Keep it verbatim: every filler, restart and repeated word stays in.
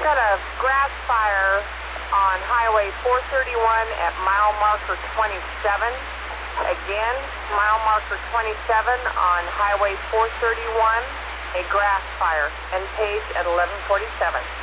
got a grass fire on Highway four thirty-one at mile marker twenty-seven. Again, mile marker twenty-seven on Highway four thirty-one, a grass fire, and page at eleven forty-seven.